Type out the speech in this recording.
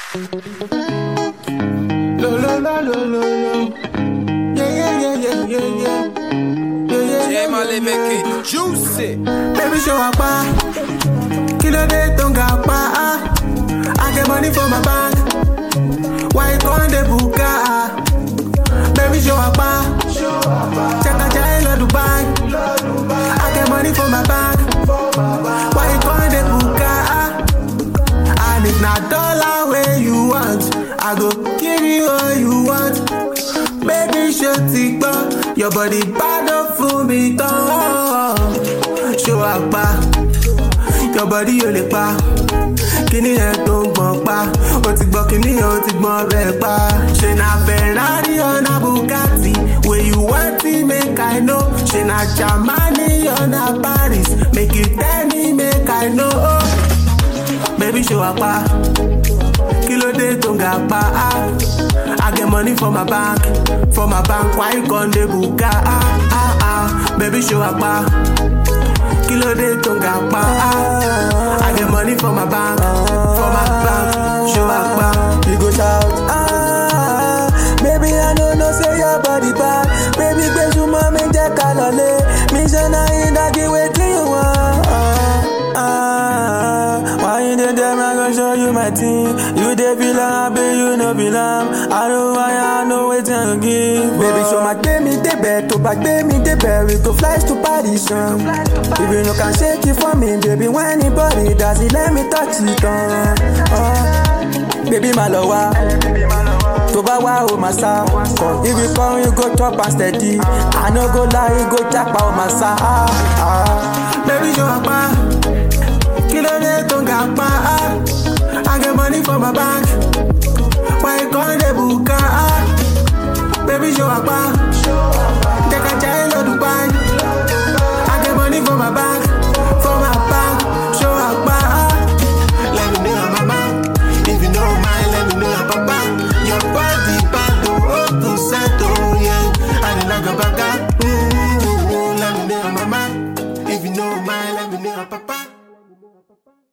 Lo, lo, lo, lo, lo, lo. Yeah. J-Mali make it juicy. Baby, show up, kilo de tonga pa. I get money for my bank. Why can't they buka? Baby, show up, check a jail or Dubai. I get money for my bank. Why can't they buka? And if not dollar where you want, I go give you all you want. Baby, show tikba, your body bad up for me, show up, your body you le pa. Kini e to gbon pa, o ti gbon kini o ti gbon re pa. She na Ferrari or na Bugatti, where you want to make I know. She na Germany or na Paris, make you tell me make I know. Baby, show up, kilo de tonga pa. I get money for my bank, why you gon' de buka? Baby, show up, kilo de tonga pa. I get money for my bank, show up, you go shout, baby, I know say your body bad. Baby, go to mommy, just calole. Mission I in that give it to you, why you did them, I gon' show you my team. You dey belong, baby, you no belong. I know why I know what to give. Baby, show my day me the bed, to back day me the bed. We go fly to Paris, If you no can shake it for me, baby, when anybody does it, let me touch it on. Baby, my lover, to buy wow, my star. If you come, you go top and steady. I no go lie, you go jack out my star. Baby, show up, kilo de tonga pa. I get money for my bank, why you gon' de buka? Baby, show up,